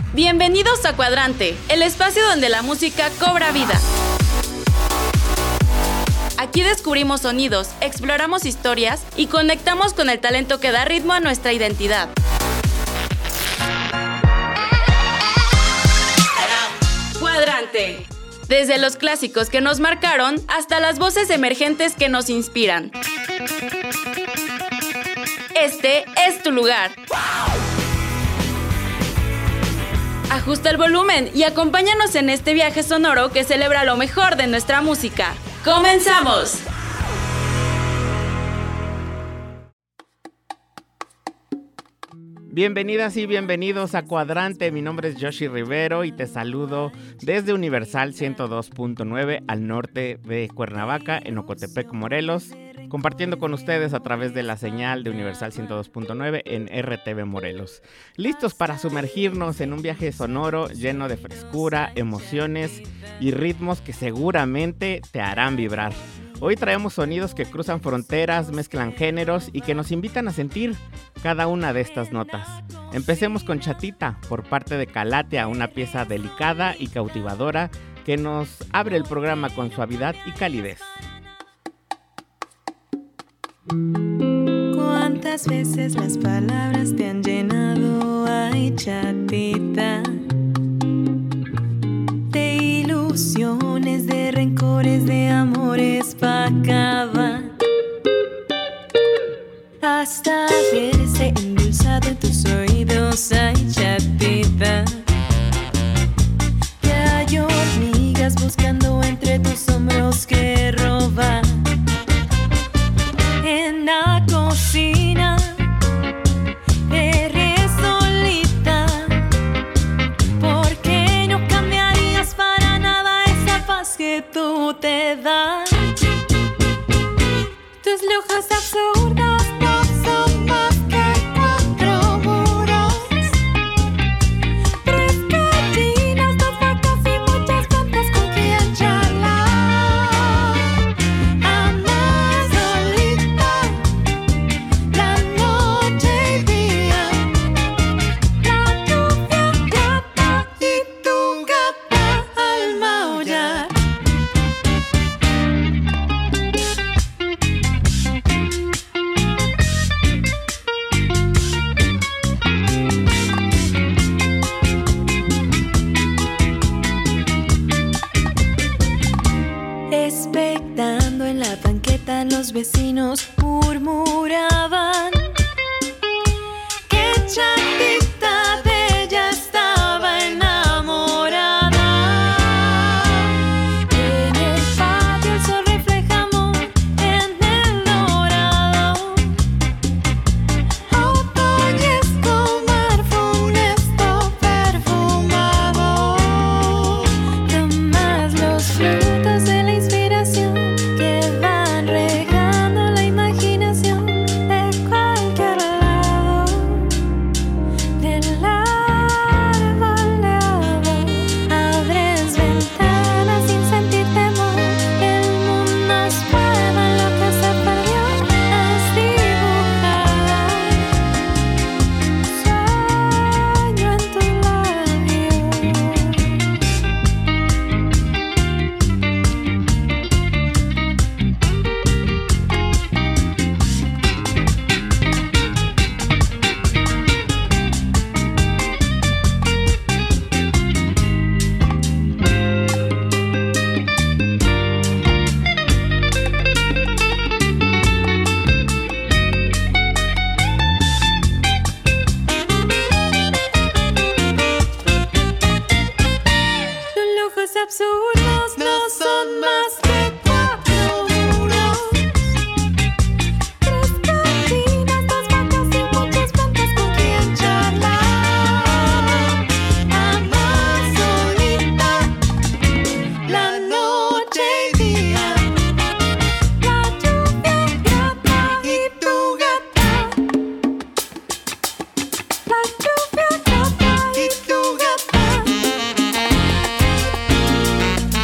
Bienvenidos a Cuadrante, el espacio donde la música cobra vida. Aquí descubrimos sonidos, exploramos historias y conectamos con el talento que da ritmo a nuestra identidad. Cuadrante. Desde los clásicos que nos marcaron hasta las voces emergentes que nos inspiran. Este es tu lugar. Ajusta el volumen y acompáñanos en este viaje sonoro que celebra lo mejor de nuestra música. ¡Comenzamos! Bienvenidas y bienvenidos a Cuadrante. Mi nombre es Yoshi Rivero y te saludo desde Universal 102.9 al norte de Cuernavaca, en Ocotepec, Morelos, compartiendo con ustedes a través de la señal de Universal 102.9 en RTV Morelos. Listos para sumergirnos en un viaje sonoro lleno de frescura, emociones y ritmos que seguramente te harán vibrar. Hoy traemos sonidos que cruzan fronteras, mezclan géneros y que nos invitan a sentir cada una de estas notas. Empecemos con Chatita, por parte de Calatea, una pieza delicada y cautivadora que nos abre el programa con suavidad y calidez. ¿Cuántas veces las palabras te han llenado, ay chatita? De ilusiones, de rencores, de amores pa' acabar. Hasta verse endulzado en tus oídos, ay chatita. Que hay hormigas buscando entre tus hombros que robar. En la cocina eres solita, porque no cambiarías para nada esa paz que tú te das. Tus lujos absurdos no son más que 4 muros, 3 gallinas, 2 vacas y muchas plantas con quien charlar. Amas solita la noche y día, la lluvia gata y tu gata al maullar. Expectando en la banqueta, los vecinos murmuraban que Chatita de ella estaba enamorada. En el patio el sol refleja amor en el dorado. Otoño es tomar funesto perfumado. Tomas los frutos de la inspiración que van regando la imaginación de cualquier lado. Del árbol de abajo abres ventanas sin sentir temor. El mundo es prueba, lo que se perdió es dibujar. Sueño en tu labio. Tus lujos absurdos no son más que 4 muros, 3 gallinas, 2 vacas y muchas plantas con quien charlar. Amas solita la noche y día, la lluvia gata y tu gata. La lluvia gata y tu gata.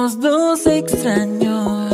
Éramos dos extraños.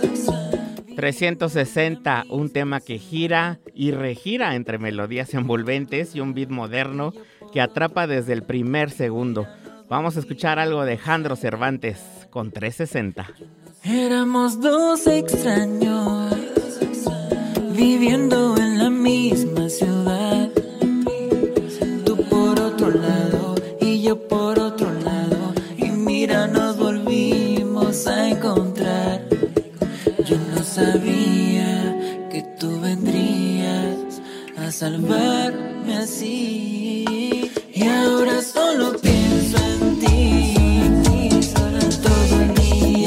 360, un tema que gira y regira entre melodías envolventes y un beat moderno que atrapa desde el primer segundo. Vamos a escuchar algo de Jandro Cervantes con 360. Éramos dos extraños viviendo en la misma ciudad. Tú por otro lado y yo por otro lado. Y mira, nos volvimos a encontrar. Yo no sabía que tú vendrías a salvarme así. Y ahora solo pienso en ti. Todo el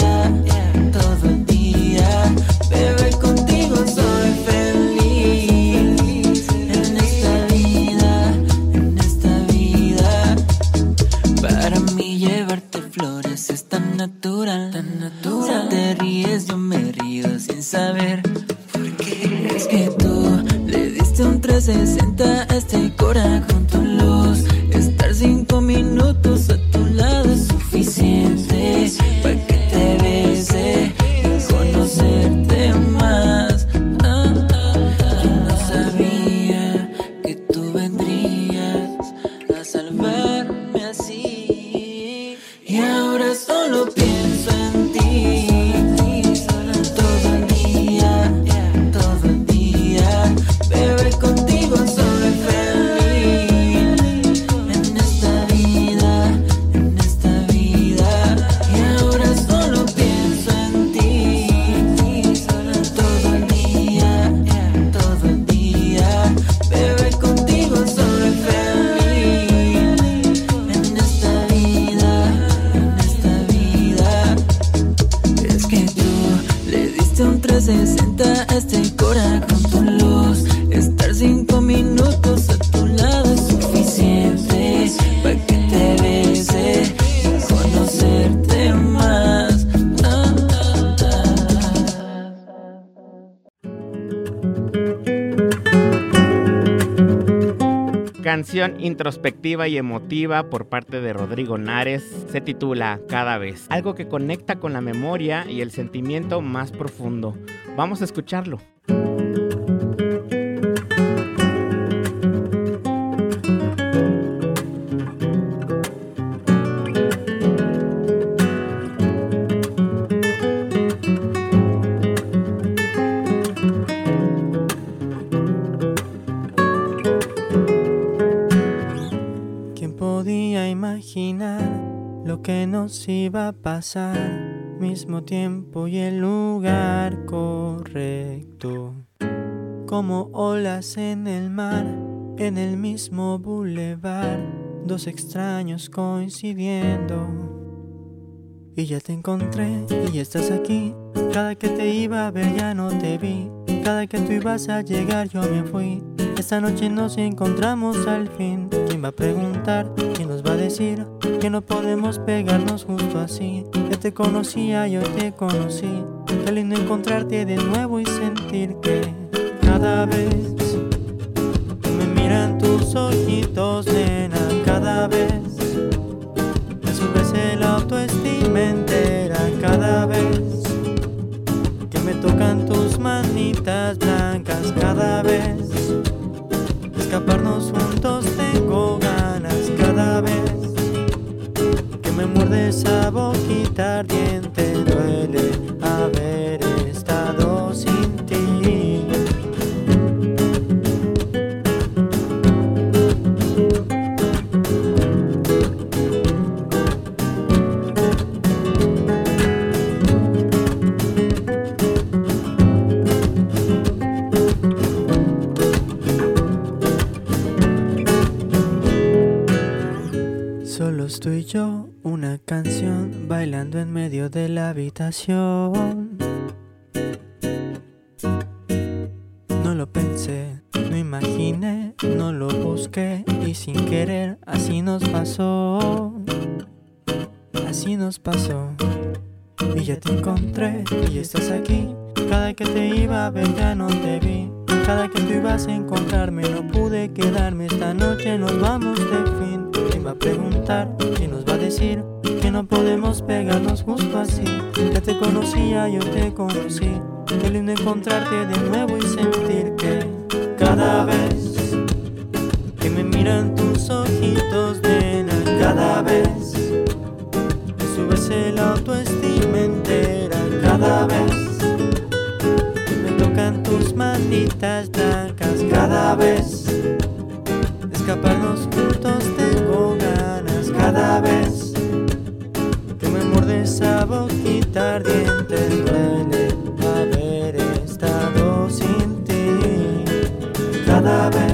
día, bebé, contigo soy feliz. En esta vida, para mí llevarte flores es tan natural, tan natural. Si te ríes, yo me río sin saber por qué. Es que tú le diste un 360 a este corazón con tu luz. Estar 5 minutos a tu lado es suficiente para que te bese y conocerte más. Yo no sabía que tú vendrías a salvarme así. Y ahora solo pienso en ti. Todo el día, bebé, contigo soy feliz. En esta vida, y ahora solo pienso en ti. Todo el día, bebé, contigo soy feliz. En esta vida, es que tú le diste un 360 a este corazón con tu luz. Estar 5 minutos a tu lado es suficiente para que te bese y conocerte más. Canción introspectiva y emotiva por parte de Rodrigo Nares, se titula Cada vez, algo que conecta con la memoria y el sentimiento más profundo. Vamos a escucharlo. ¿Quién podía imaginar lo que nos iba a pasar? Mismo tiempo y el lugar correcto, como olas en el mar, en el mismo bulevar, dos extraños coincidiendo. Y ya te encontré y ya estás aquí. Cada que te iba a ver ya no te vi. Cada que tú ibas a llegar yo me fui. Esta noche nos encontramos al fin. ¿Quién va a preguntar? ¿Quién nos va a decir que no podemos pegarnos justo así? Yo te conocía, yo te conocí. Qué lindo encontrarte de nuevo y sentir que cada vez me miran tus ojitos, nena. Cada vez me subes el autoestima entera. Cada vez que me tocan tus manitas blancas. Cada vez escaparnos juntos tengo ganas. Cada vez que me muerde esa boquita ardiente, duele haber estado sin ti. Solos tú y yo, una canción bailando en medio de la habitación. No lo pensé, no imaginé, no lo busqué y sin querer así nos pasó. Así nos pasó. Y ya te encontré y estás aquí. Cada que te iba a ver ya no te vi. Cada que tú ibas a encontrarme no pude quedarme. Esta noche nos vamos de fin. ¿Quién va a preguntar? ¿Quién nos va a decir que no podemos pegarnos justo así. Ya te conocía, yo te conocí. Qué lindo encontrarte de nuevo y sentir que cada vez que me miran tus ojitos, nena, cada vez me subes el autoestima entera. Cada vez que me tocan tus manitas blancas, cada vez de escaparnos juntos tengo ganas. Cada vez que me muerdes esa boquita ardiente, duele haber estado sin ti. Cada vez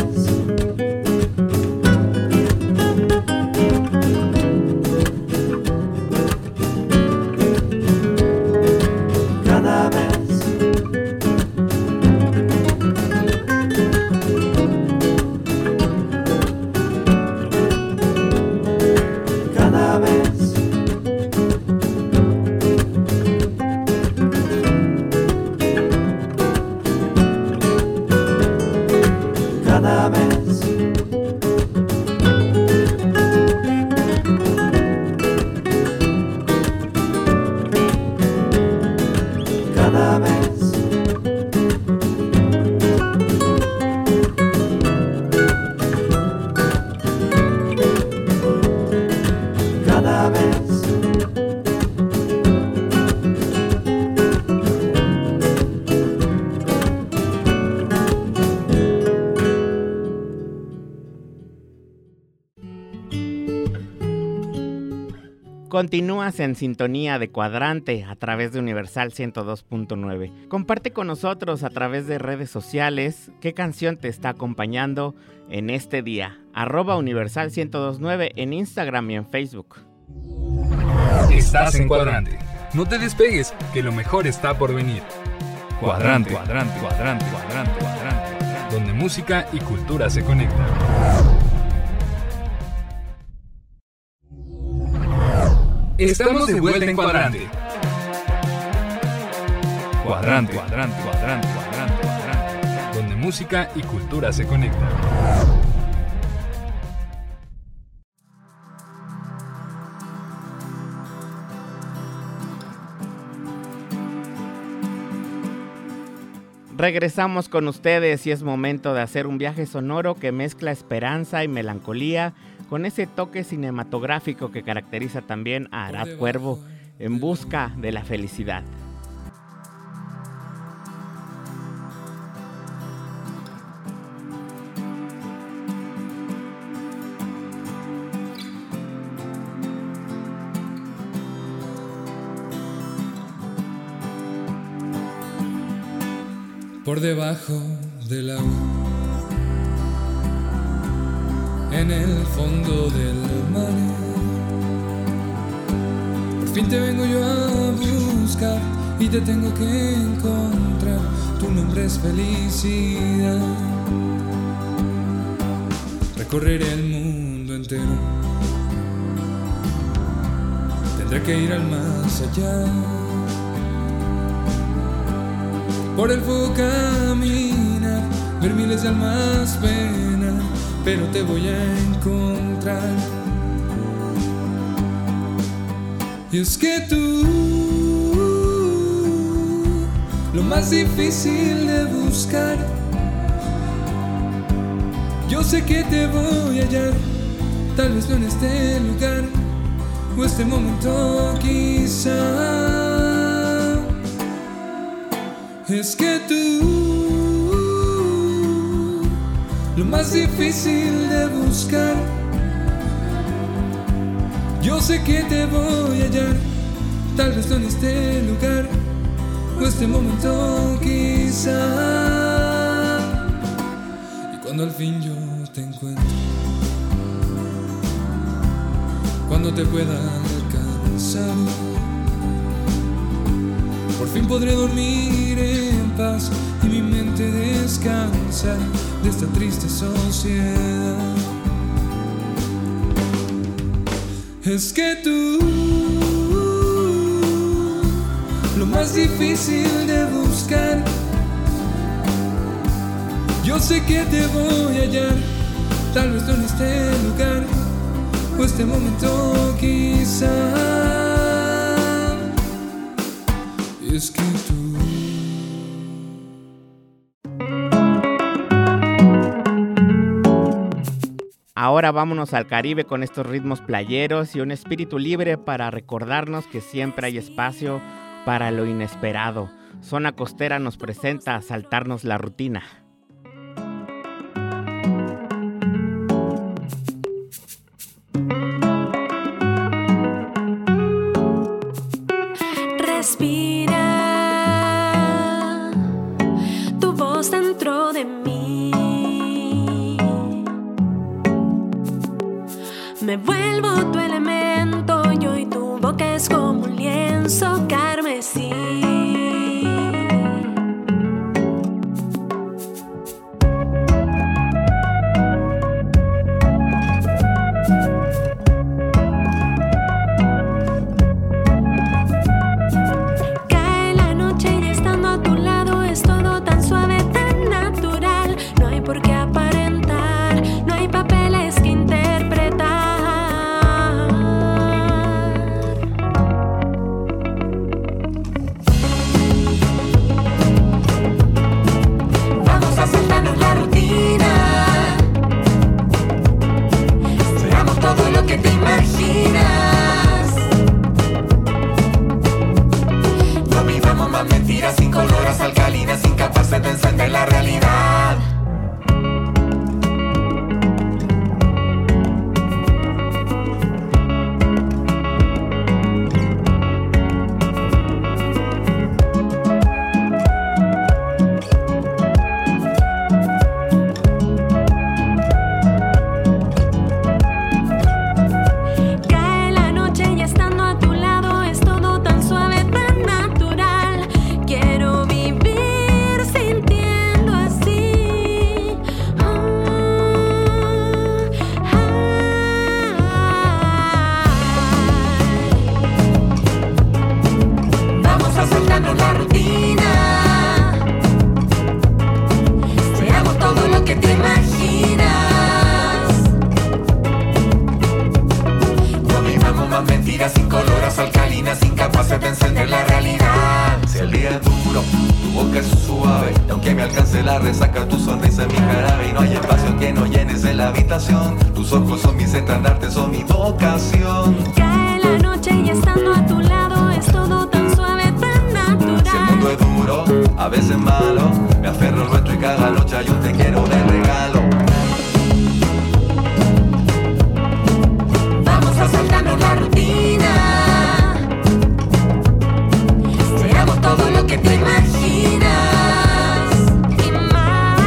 Continúas en sintonía de Cuadrante a través de Universal 102.9. Comparte con nosotros a través de redes sociales qué canción te está acompañando en este día. @Universal 102.9 en Instagram y en Facebook. Estás en Cuadrante. No te despegues, que lo mejor está por venir. Cuadrante, cuadrante, cuadrante, cuadrante, cuadrante. Donde música y cultura se conectan. Estamos de vuelta en Cuadrante. Cuadrante, cuadrante, cuadrante, cuadrante, cuadrante. Donde música y cultura se conectan. Regresamos con ustedes y es momento de hacer un viaje sonoro que mezcla esperanza y melancolía con ese toque cinematográfico que caracteriza también a Arad Cuervo en busca de la felicidad. Por debajo del agua, en el fondo del mar, por fin te vengo yo a buscar y te tengo que encontrar. Tu nombre es felicidad. Recorreré el mundo entero, tendré que ir al más allá. Por el fuego caminar, ver miles de almas pena, pero te voy a encontrar. Y es que tú, lo más difícil de buscar, yo sé que te voy a hallar, tal vez no en este lugar, o este momento quizá. Es que tú, lo más difícil de buscar, yo sé que te voy a hallar, tal vez no en este lugar, o este momento quizá. Y cuando al fin yo te encuentre, cuando te pueda alcanzar, por fin podré dormir en paz y mi mente descansar de esta triste sociedad. Es que tú, lo más difícil de buscar, yo sé que te voy a hallar, tal vez no en este lugar, o este momento quizá. mejores que tú. Ahora vámonos al Caribe con estos ritmos playeros y un espíritu libre para recordarnos que siempre hay espacio para lo inesperado. Zona Costera nos presenta Saltarnos la Rutina. Respira tu voz dentro de mí. Me vuelvo tu elemento, yo y tu boca es como un lienzo carmesí. Cae la noche y estando a tu lado es todo tan suave, tan natural. No hay por qué aparentar, no hay papeles que interpretar. Vamos a saltarnos la rutina. Seamos todo lo que te imaginas. No vivamos más mentiras sin coloras alcalinas, incapaces de encender la realidad. Cae la noche y estando a tu lado es todo tan suave, tan natural. Quiero vivir sintiendo así. Vamos a saltarnos la rutina. Seamos todo lo que te imaginas. No vivamos más mentiras sin coloras alcalinas, incapaces de encender la realidad. Si el día es duro, tu boca es suave, y aunque me alcance la resaca, tu sonrisa es mi jarabe. Y no hay espacio que no llenes en la habitación. Tus ojos son mis estandartes, son mi vocación. Cae la noche y estando a tu lado es todo tan suave, tan natural. Si el mundo es duro, a veces malo, me aferro al nuestro y cada noche hay un te quiero de regalo. Vamos a saltarnos la rutina. Seamos todo lo que te imaginas. Y más.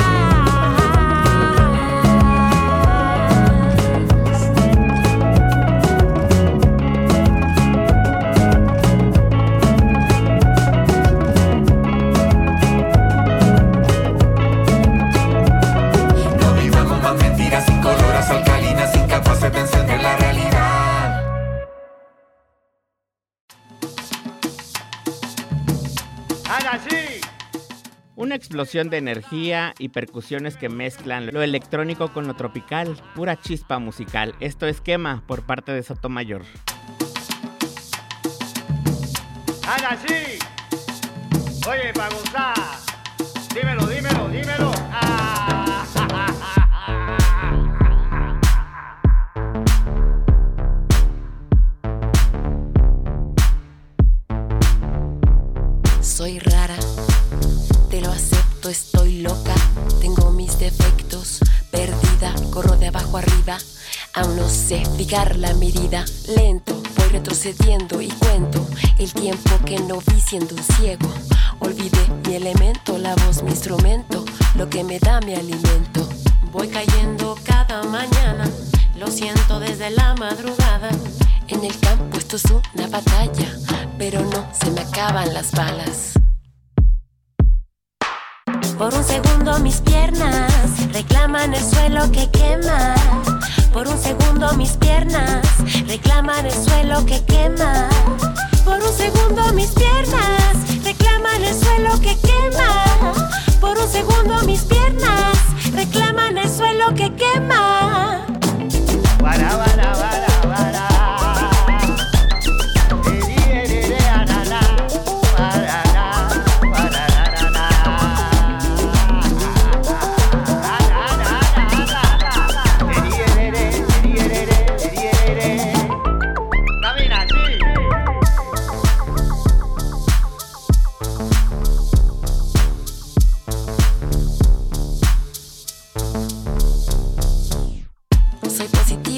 No vivamos más mentiras sin coloras alcalinas, incapaces de encender la realidad. Una explosión de energía y percusiones que mezclan lo electrónico con lo tropical, pura chispa musical. Esto es Quema por parte de Sotomayor. ¡Haga así! Oye, para gozar. Dímelo, dímelo, dímelo. Ah, ja, ja, ja, ja. Soy rara, te lo acepto, estoy loca, tengo mis defectos, perdida, corro de abajo arriba, aún no sé fijar la medida, lento, voy retrocediendo y cuento el tiempo que no vi siendo un ciego, olvidé mi elemento, la voz, mi instrumento, lo que me da mi alimento, voy cayendo cada mañana, lo siento desde la madrugada, en el campo esto es una batalla, pero no se me acaban las balas. Por un segundo mis piernas reclaman el suelo que quema. Por un segundo mis piernas reclaman el suelo que quema. Por un segundo mis piernas reclaman el suelo que quema. Por un segundo mis piernas reclaman el suelo que quema. Para, para, para, para. Para.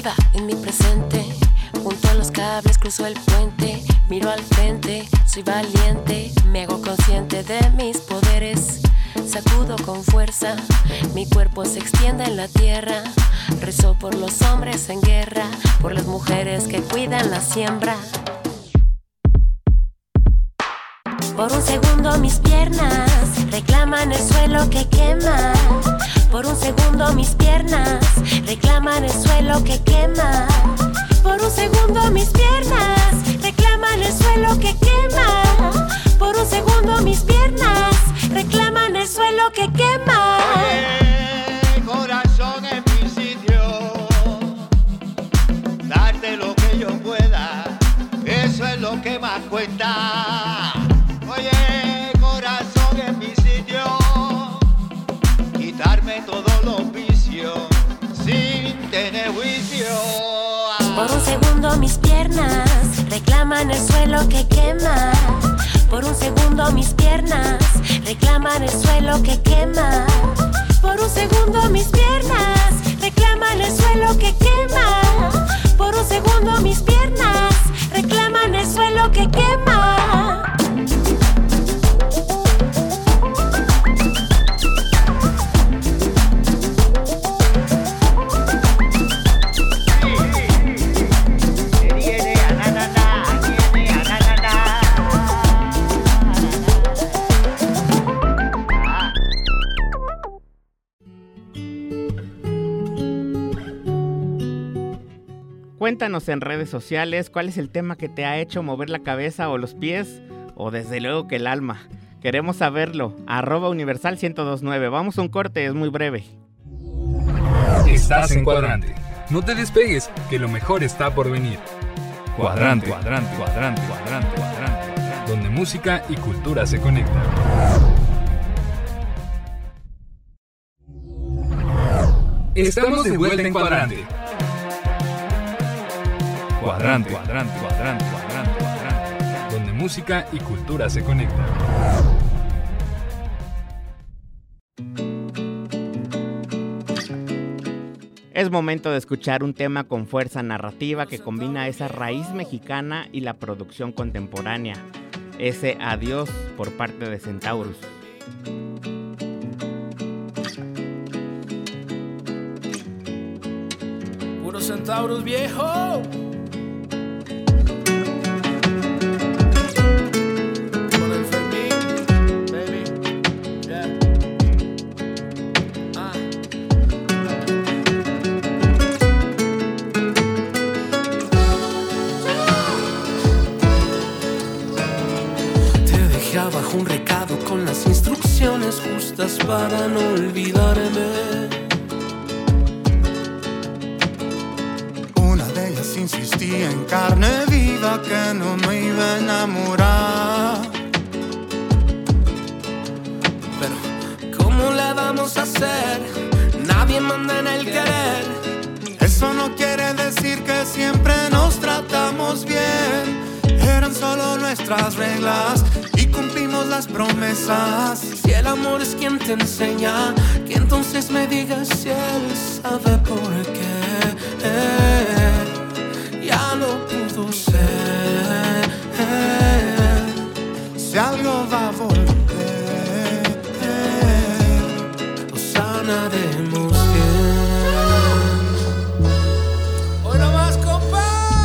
viva en mi presente. Junto a los cables cruzo el puente, miro al frente, soy valiente, me hago consciente de mis poderes. Sacudo con fuerza, mi cuerpo se extiende en la tierra. Rezo por los hombres en guerra, por las mujeres que cuidan la siembra. Por un segundo mis piernas reclaman el suelo que quema. Por un segundo mis piernas reclaman el suelo que quema. Por un segundo mis piernas reclaman el suelo que quema. Por un segundo mis piernas reclaman el suelo que quema. Oye, corazón en mi sitio, darte lo que yo pueda, eso es lo que más cuenta. Oye, corazón en mi sitio, quitarme todos los vicios sin tener juicio. Por un segundo mis piernas reclaman el suelo que quema. Por un segundo mis piernas reclaman el suelo que quema. Por un segundo mis piernas reclaman el suelo que quema. Por un segundo mis piernas reclaman el suelo que quema. Cuéntanos en redes sociales cuál es el tema que te ha hecho mover la cabeza o los pies, o desde luego que el alma. Queremos saberlo. @Universal1029. Vamos a un corte, es muy breve. Estás en Cuadrante. No te despegues, que lo mejor está por venir. Cuadrante, cuadrante, cuadrante, cuadrante, cuadrante. Donde música y cultura se conectan. Estamos de vuelta en Cuadrante. Cuadrante, cuadrante, cuadrante, cuadrante, cuadrante. Donde música y cultura se conectan. Es momento de escuchar un tema con fuerza narrativa que combina esa raíz mexicana y la producción contemporánea. Ese Adiós por parte de Centaurus. Puro Centaurus viejo. Bajo un recado con las instrucciones justas para no olvidarme. Una de ellas insistía en carne viva que no me iba a enamorar. Pero ¿cómo le vamos a hacer? Nadie manda en el querer. Eso no quiere decir que siempre nos tratamos bien. Eran solo nuestras reglas y cumplimos las promesas. Si el amor es quien te enseña, que entonces me digas si él sabe por qué. Ya no pudo ser. Si algo va a volver, lo sanaremos bien. Hoy no más, compa.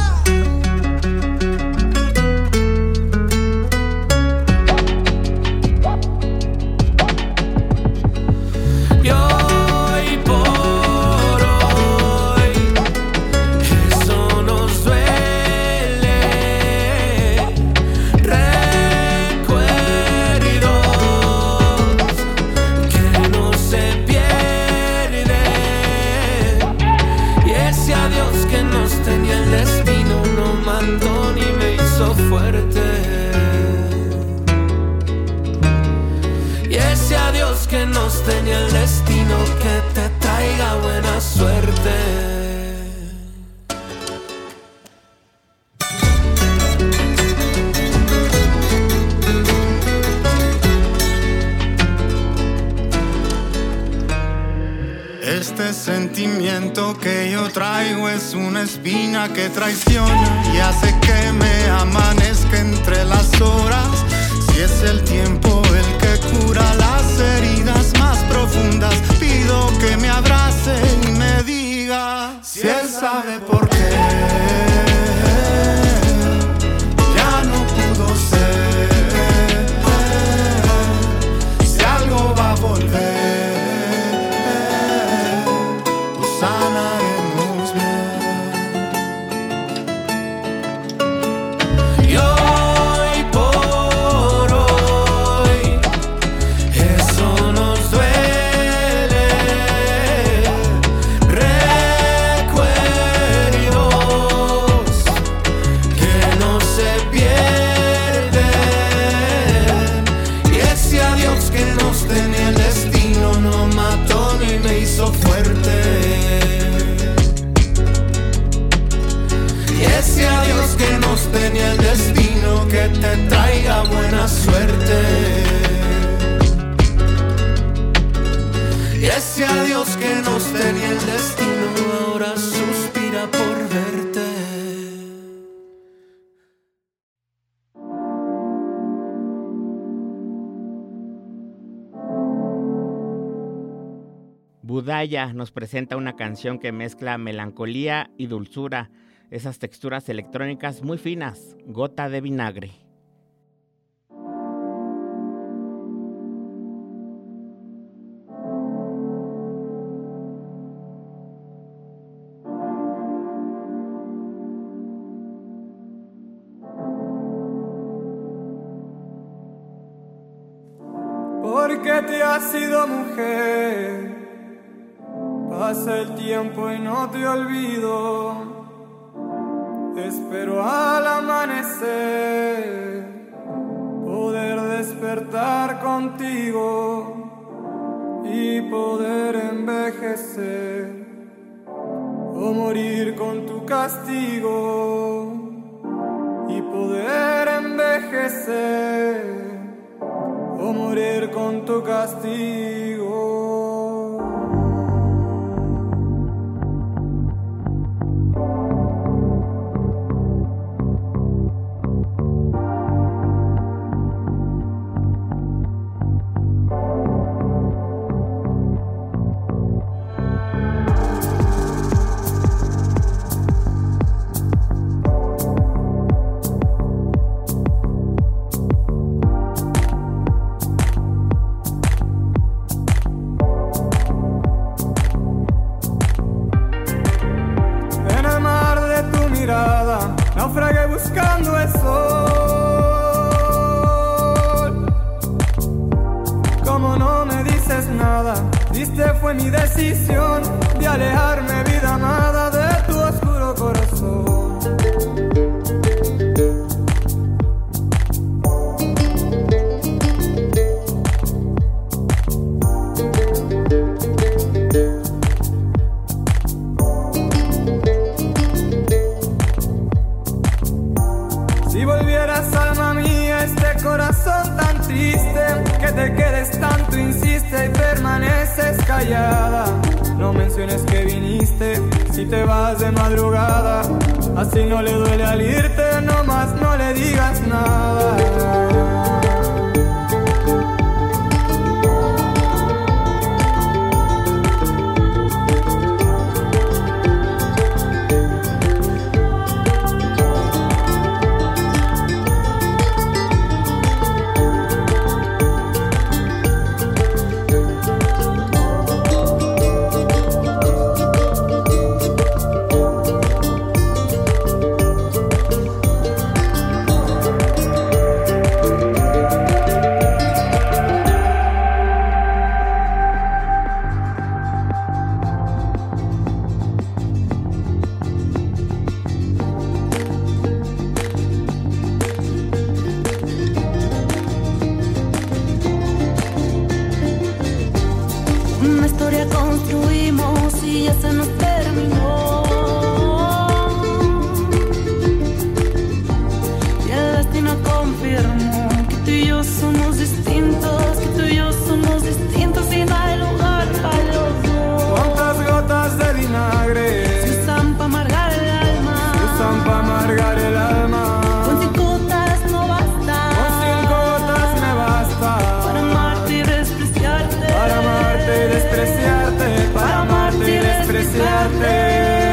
Que nos tenía el destino, que te traiga buena suerte. este presentimiento que yo traigo es una espina que traiciona y hace que me amanezca entre las horas. Si es el tiempo el que cura las heridas más profundas, pido que me abrace y me diga si él sabe por qué ya no pudo ser, si algo va a volver. Fuerte, y ese adiós que nos tenía el destino, que te traiga buena suerte, y ese adiós que nos tenía el destino ahora suspira por verte. Budaya nos presenta una canción que mezcla melancolía y dulzura, esas texturas electrónicas muy finas, Gota de Vinagre. Porque te has sido mujer, pasa el tiempo y no te olvido. Te espero al amanecer, poder despertar contigo y poder envejecer o morir con tu castigo y poder envejecer o morir con tu castigo. Naufragué buscando el sol. Como no me dices nada, viste fue mi decisión de alejarme, vida amada, de tu oscuro corazón. Corazón tan triste, que te quedes tanto, insiste y permaneces callada. No menciones que viniste, si te vas de madrugada. Así no le duele al irte, nomás no le digas nada. desearte.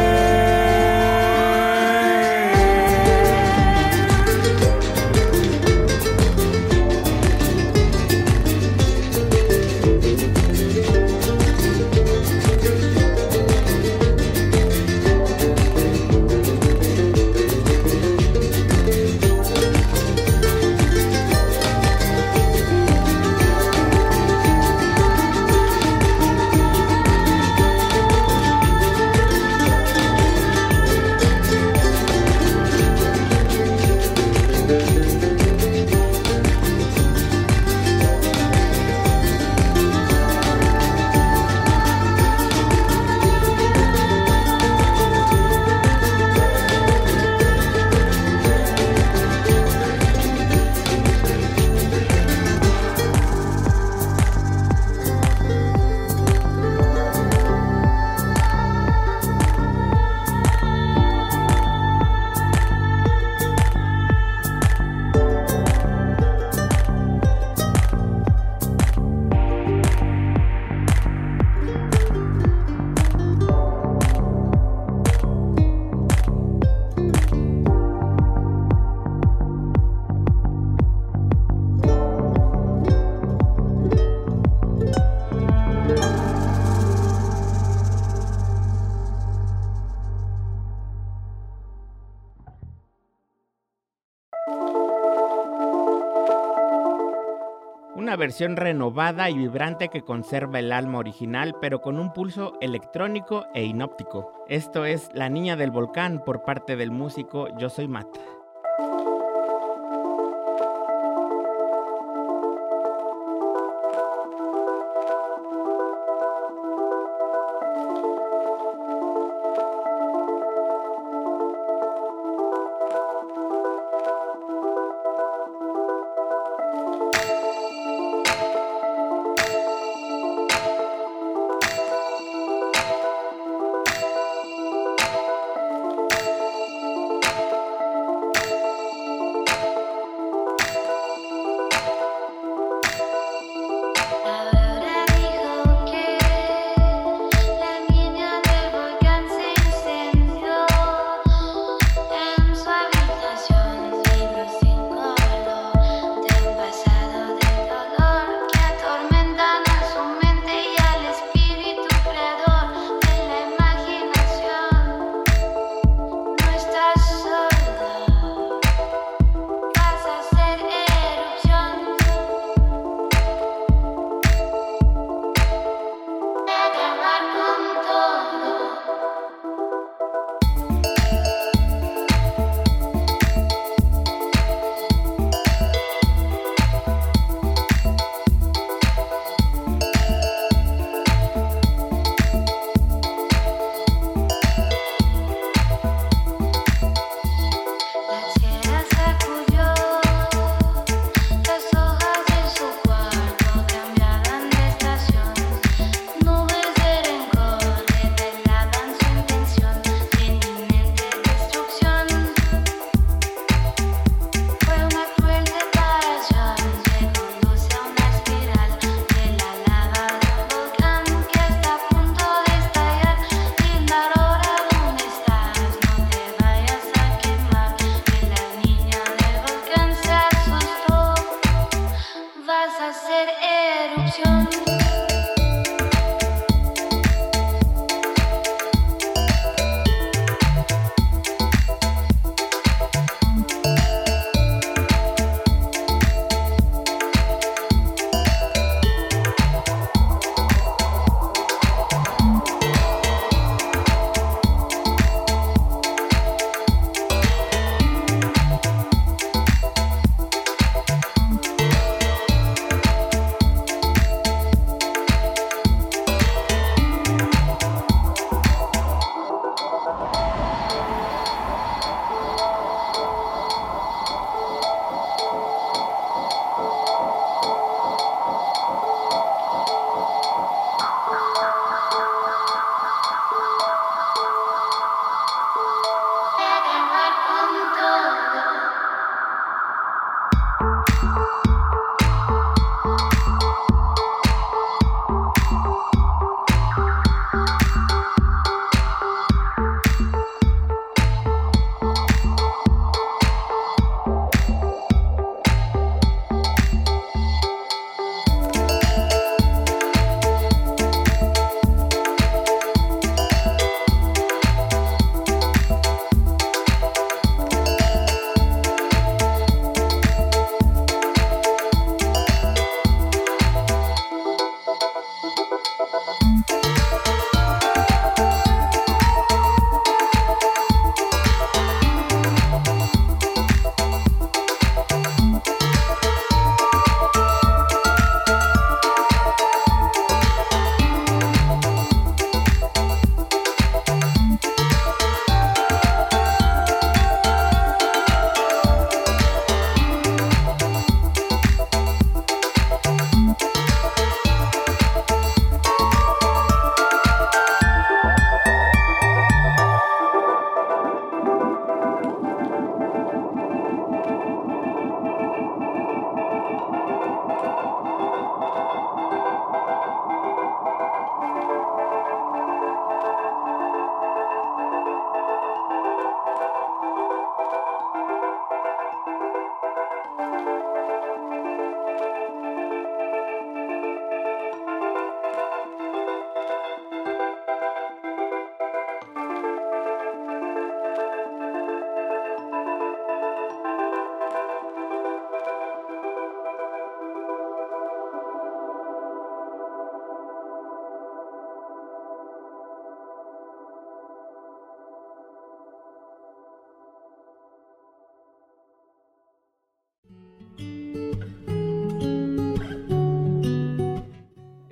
Una versión renovada y vibrante que conserva el alma original, pero con un pulso electrónico e inóptico. Esto es La Niña del Volcán por parte del músico Yo Soy Matt.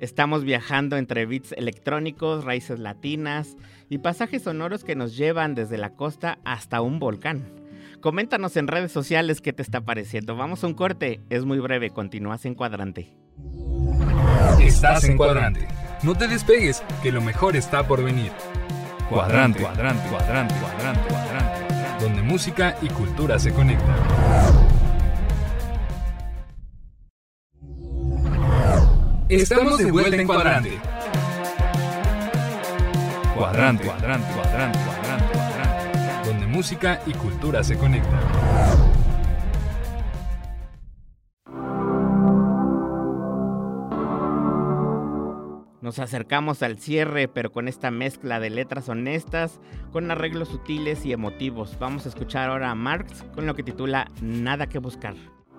Estamos viajando entre beats electrónicos, raíces latinas y pasajes sonoros que nos llevan desde la costa hasta un volcán. Coméntanos en redes sociales qué te está pareciendo. Vamos a un corte, es muy breve, continúas en Cuadrante. Estás en Cuadrante. No te despegues, que lo mejor está por venir. Cuadrante, cuadrante, cuadrante, cuadrante, cuadrante, donde música y cultura se conectan. Estamos de vuelta en Cuadrante. Cuadrante, cuadrante, cuadrante, cuadrante, cuadrante, donde música y cultura se conectan. Nos acercamos al cierre, pero con esta mezcla de letras honestas, con arreglos sutiles y emotivos. Vamos a escuchar ahora a Marx con lo que titula Nada que buscar.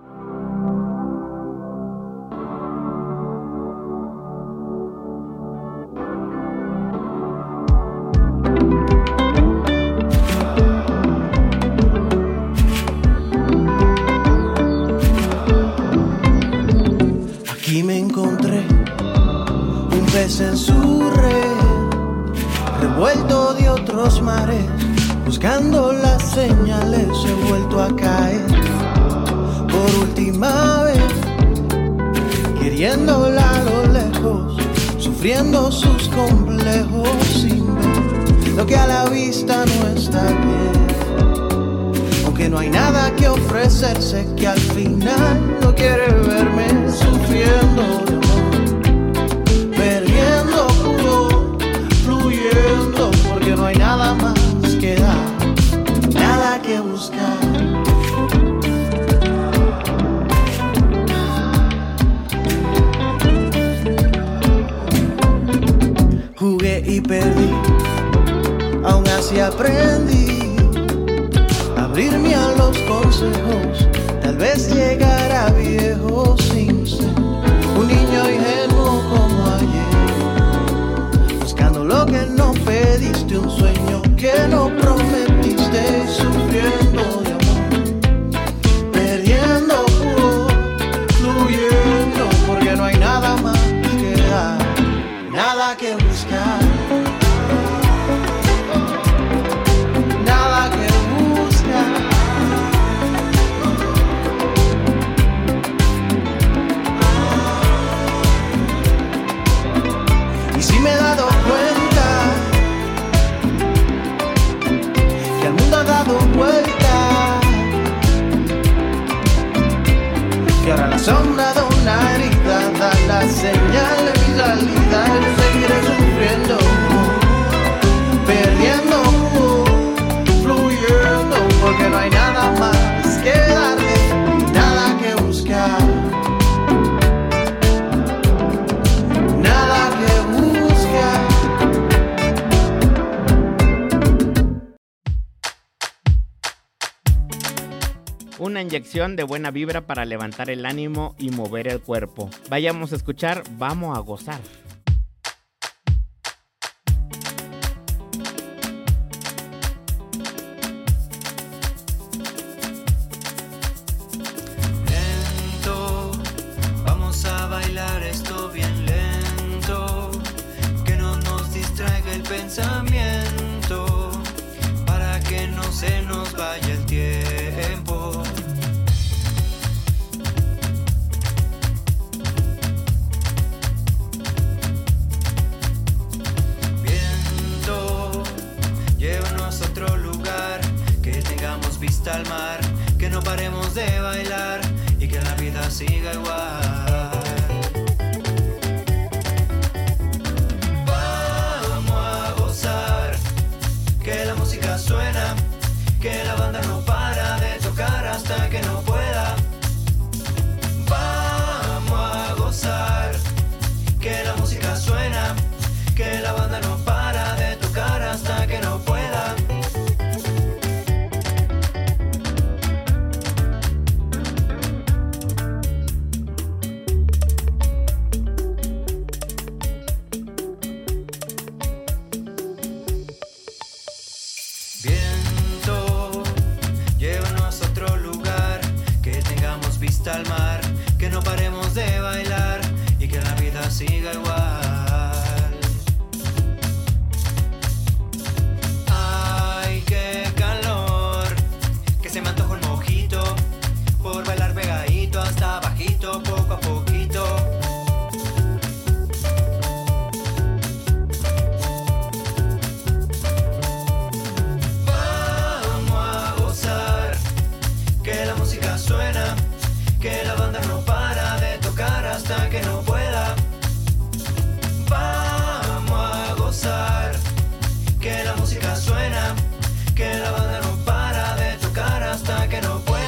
Aquí me encontré un pez en su red, revuelto de otros mares, buscando las señales, he vuelto a caer por última vez, queriéndola a lo lejos, sufriendo sus complejos sin ver lo que a la vista no está bien. Aunque no hay nada que ofrecerse, que al final no quiere verme sufriendo de amor, perdiendo puro, fluyendo, porque no hay nada más que dar, nada que buscar. Jugué y perdí, aún así aprendí abrirme a los consejos, tal vez llegar a viejo sin ser un niño ingenuo como ayer, buscando lo que no pediste, un sueño que no prometiste, sufriendo de amor, perdiendo puro, fluyendo, porque no hay nada más que dar, nada que buscar. Me he dado cuenta que el mundo ha dado vuelta, que ahora la sombra de una herida da la señal de mi salida. Yo seguiré sufriendo, perdiendo, fluyendo, porque no hay nada más que darle, nada que buscar. Una inyección de buena vibra para levantar el ánimo y mover el cuerpo. Vayamos a escuchar Vamos a gozar. Lento, vamos a bailar esto bien lento, que no nos distraiga el pensamiento, para que no se nos vaya el tiempo. Al mar, que no paremos de bailar y que la vida siga igual. Vamos a gozar, que la música suena, que la banda no para de tocar hasta que no pueda. Vamos a gozar, que la música suena, que la banda no para de tocar hasta que no pueda. Al mar, que no paremos de bailar y que la vida siga igual. música suena, que la banda no para de tocar hasta que no pueda.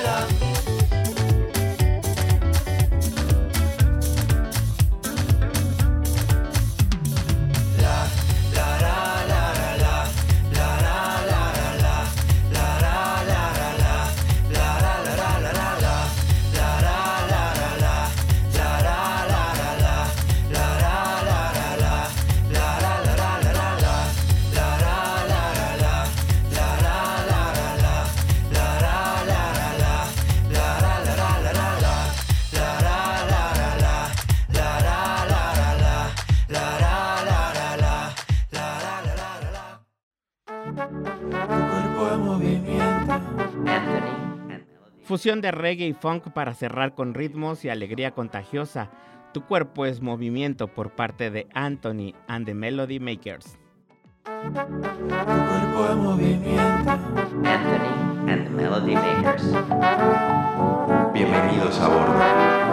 Fusión de reggae y funk para cerrar con ritmos y alegría contagiosa. Tu cuerpo es movimiento por parte de Anthony and the Melody Makers. Tu cuerpo es movimiento. Anthony and the Melody Makers. Bienvenidos a bordo.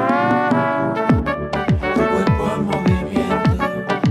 Tu cuerpo es movimiento.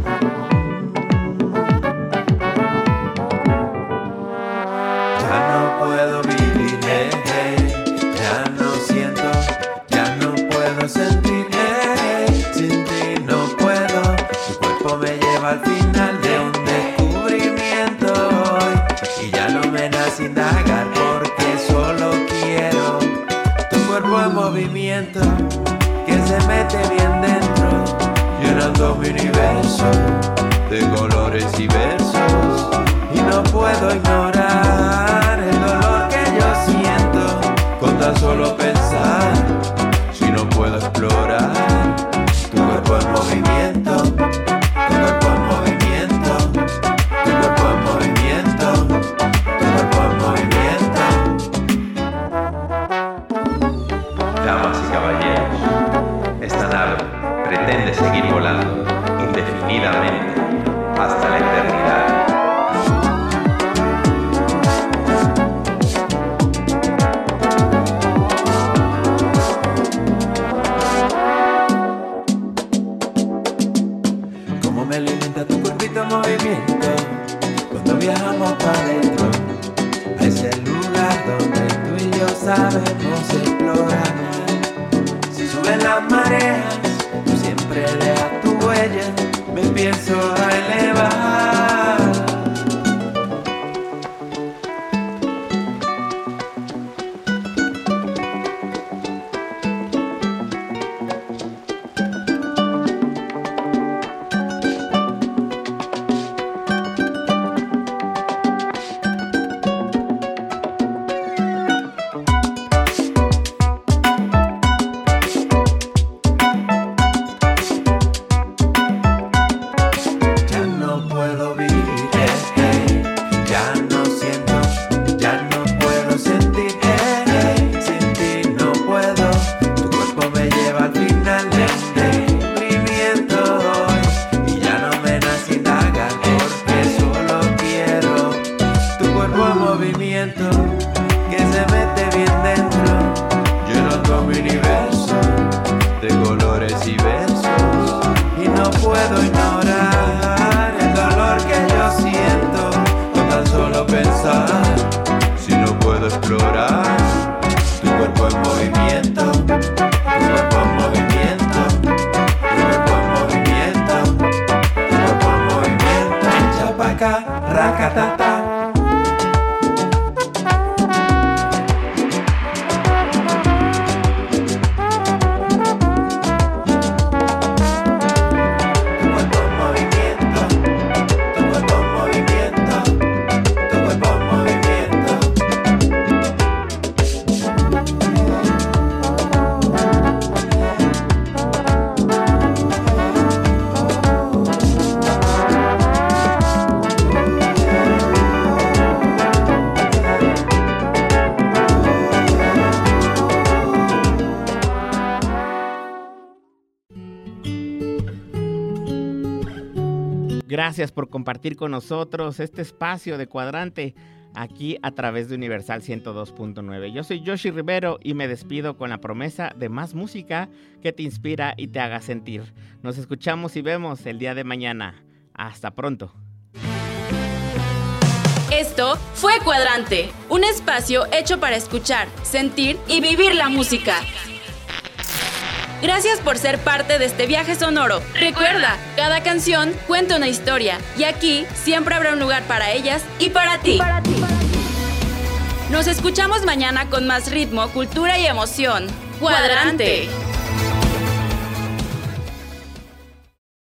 Ya no puedo vivir, ya no siento, ya no puedo sentir, sin ti no puedo. Tu cuerpo me lleva al final de un descubrimiento y ya no me nace indagar porque solo quiero tu cuerpo en movimiento que se mete bien dentro, llenando mi universo de colores y versos, y no puedo ignorar el dolor que yo siento con tan solo pensar. Si no puedo explorar tu cuerpo en movimiento, tu cuerpo en movimiento, tu cuerpo en movimiento, tu cuerpo en movimiento. Damas y caballeros, esta nave pretende seguir volando indefinidamente hasta la eternidad. Cómo me alimenta tu cuerpito en movimiento cuando viajamos para adentro, a ese lugar donde tú y yo sabemos explorar. Si suben las mareas, tú siempre dejas tu huella, me empiezo a elevar. Gracias por compartir con nosotros este espacio de Cuadrante aquí a través de Universal 102.9. Yo soy Yoshi Rivero y me despido con la promesa de más música que te inspira y te haga sentir. Nos escuchamos y vemos el día de mañana. Hasta pronto. Esto fue Cuadrante, un espacio hecho para escuchar, sentir y vivir la música. Gracias por ser parte de este viaje sonoro. Recuerda, cada canción cuenta una historia y aquí siempre habrá un lugar para ellas y para ti. Nos escuchamos mañana con más ritmo, cultura y emoción. Cuadrante.